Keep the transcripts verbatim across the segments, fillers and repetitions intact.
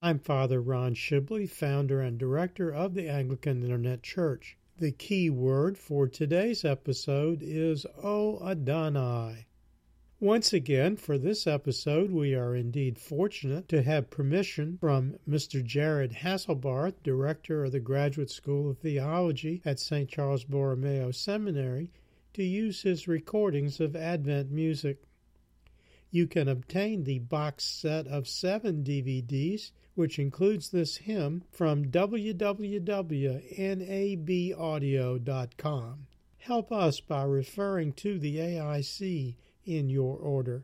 I'm Father Ron Shibley, founder and director of the Anglican Internet Church. The key word for today's episode is O Adonai. Once again, for this episode, we are indeed fortunate to have permission from Mister Jared Hasselbarth, director of the Graduate School of Theology at Saint Charles Borromeo Seminary, to use his recordings of Advent music. You can obtain the box set of seven D V Ds, which includes this hymn, from w w w dot n a b audio dot com. Help us by referring to the A I C in your order.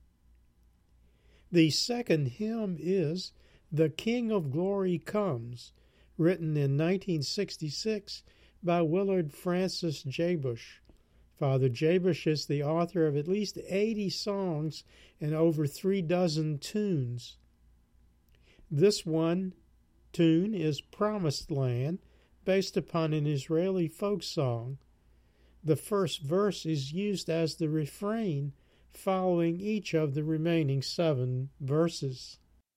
The second hymn is The King of Glory Comes, written in nineteen sixty-six by Willard Francis Jabush. Father Jabush is the author of at least eighty songs and over three dozen tunes. This one tune is Promised Land, based upon an Israeli folk song. The first verse is used as the refrain, following each of the remaining seven verses.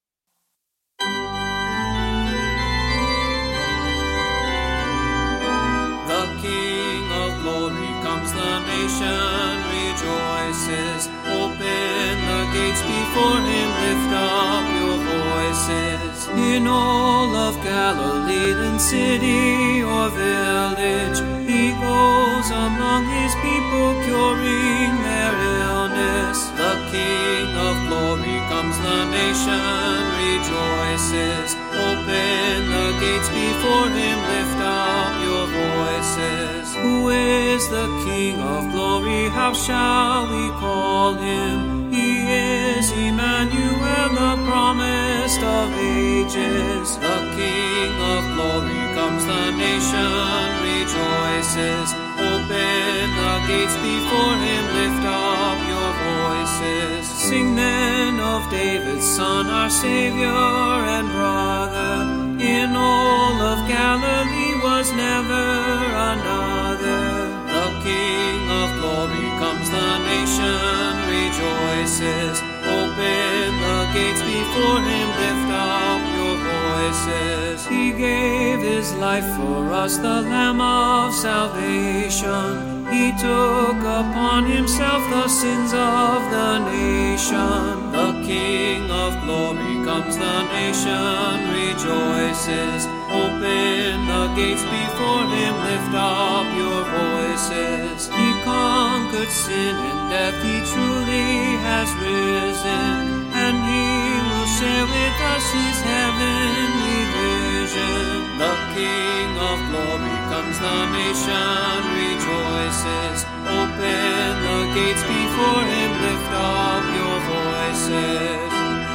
The King of Glory comes, the nation rejoices. Open the gates before him, lift up your voices. In all of Galilee, then city or village, he goes among his people, curing their illness. The King of Glory comes, the nation rejoices. Open the gates before him, lift up your voices. Who is the King of Glory? How shall we call him? He is Emmanuel, the promised of ages. The King of Glory comes, the nation rejoices. Open the gates before him, lift up your voices. Sing then of David's Son, our Savior and brother. In all of Galilee was never another. The King of Glory comes, the nation rejoices. Open the gates before him, lift up your voices. He gave his life for us, the Lamb of salvation. He took upon himself the sins of the nation. The King of Glory comes, the nation rejoices. Open the gates before him, lift up your voices. He conquered sin and death, he truly has risen, and he will share with us his heavenly vision. The King of Glory comes, the nation rejoices. Open the gates before him, lift up your voices.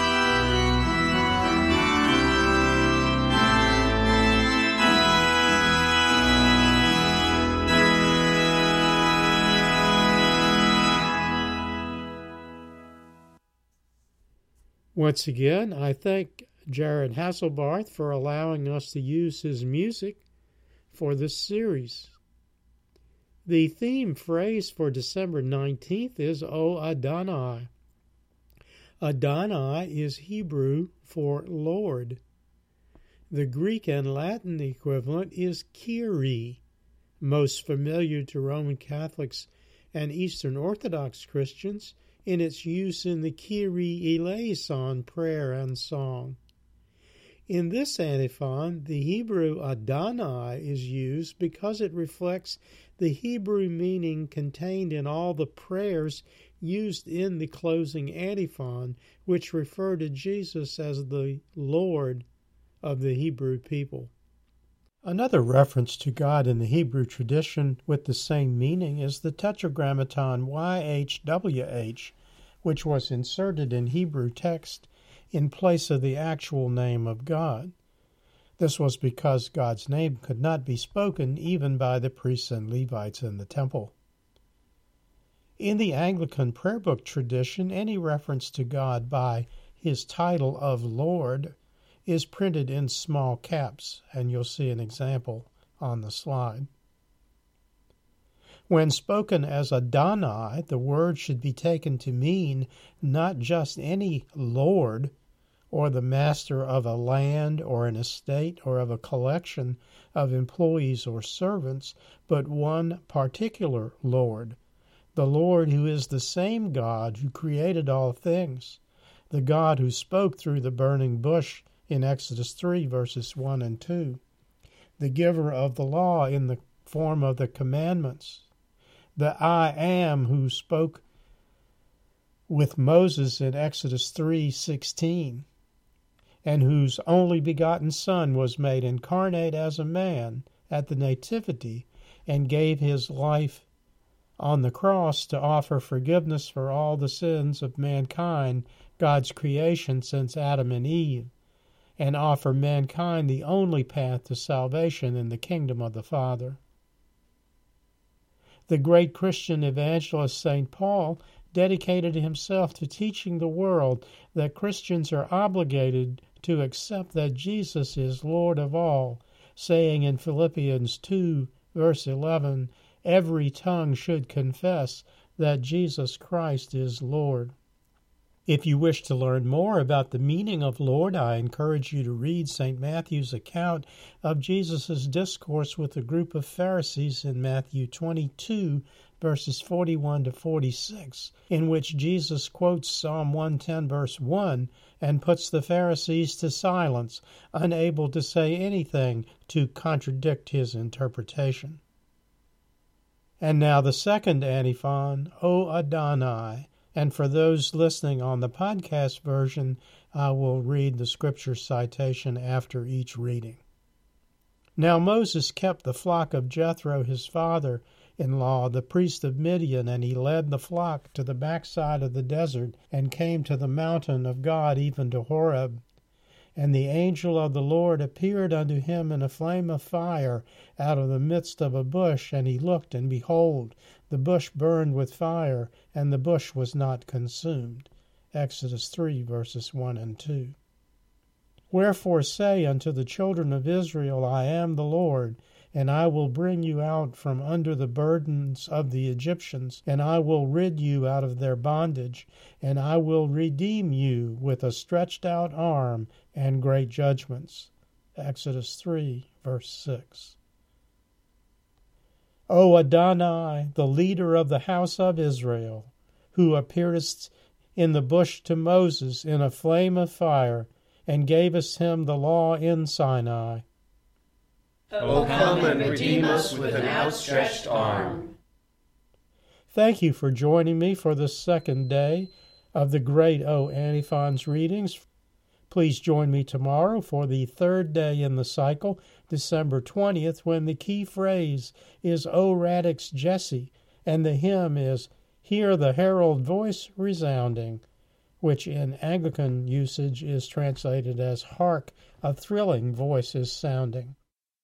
Once again, I thank Jared Hasselbarth for allowing us to use his music for this series. The theme phrase for December nineteenth is O Adonai. Adonai is Hebrew for Lord. The Greek and Latin equivalent is Kyrie, most familiar to Roman Catholics and Eastern Orthodox Christians in its use in the Kyrie eleison prayer and song. In this antiphon, the Hebrew Adonai is used because it reflects the Hebrew meaning contained in all the prayers used in the closing antiphon, which refer to Jesus as the Lord of the Hebrew people. Another reference to God in the Hebrew tradition with the same meaning is the Tetragrammaton Y H W H, which was inserted in Hebrew text in place of the actual name of God. This was because God's name could not be spoken even by the priests and Levites in the temple. In the Anglican prayer book tradition, any reference to God by his title of Lord is printed in small caps, and you'll see an example on the slide. When spoken as Adonai, the word should be taken to mean not just any Lord or the master of a land or an estate or of a collection of employees or servants, but one particular Lord, the Lord who is the same God who created all things, the God who spoke through the burning bush in Exodus three, verses one and two, the giver of the law in the form of the commandments, the I Am who spoke with Moses in Exodus three sixteen, and whose only begotten Son was made incarnate as a man at the Nativity and gave his life on the cross to offer forgiveness for all the sins of mankind, God's creation since Adam and Eve, and offer mankind the only path to salvation in the kingdom of the Father. The great Christian evangelist Saint Paul dedicated himself to teaching the world that Christians are obligated to accept that Jesus is Lord of all, saying in Philippians two, verse eleven, every tongue should confess that Jesus Christ is Lord. If you wish to learn more about the meaning of Lord, I encourage you to read Saint Matthew's account of Jesus' discourse with a group of Pharisees in Matthew twenty-two, verses forty-one to forty-six, in which Jesus quotes Psalm one ten, verse one, and puts the Pharisees to silence, unable to say anything to contradict his interpretation. And now the second antiphon, O Adonai. And for those listening on the podcast version, I will read the scripture citation after each reading. Now Moses kept the flock of Jethro, his father-in-law, the priest of Midian, and he led the flock to the backside of the desert and came to the mountain of God, even to Horeb. And the angel of the Lord appeared unto him in a flame of fire out of the midst of a bush, and he looked, and behold, the bush burned with fire, and the bush was not consumed. Exodus three, verses one and two. Wherefore say unto the children of Israel, I am the Lord, and I will bring you out from under the burdens of the Egyptians, and I will rid you out of their bondage, and I will redeem you with a stretched out arm and great judgments. Exodus three, verse six. O Adonai, the leader of the house of Israel, who appearest in the bush to Moses in a flame of fire, and gavest him the law in Sinai. O come and redeem us with an outstretched arm. Thank you for joining me for the second day of the great O Antiphons readings. Please join me tomorrow for the third day in the cycle, December twentieth, when the key phrase is O Radix Jesse, and the hymn is Hear the Herald Voice Resounding, which in Anglican usage is translated as Hark, a thrilling voice is sounding.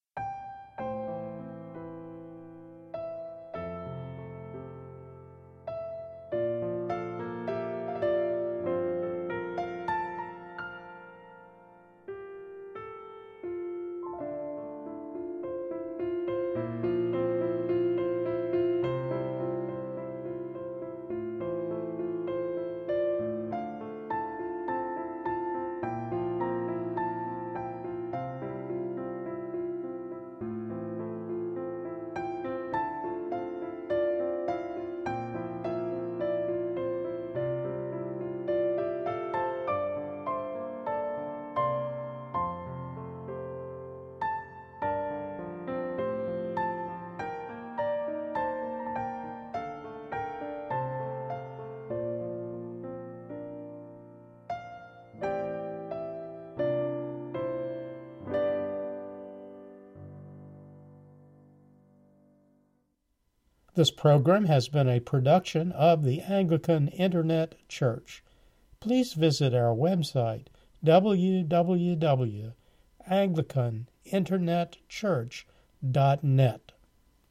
This program has been a production of the Anglican Internet Church. Please visit our website, w w w dot anglican internet church dot net.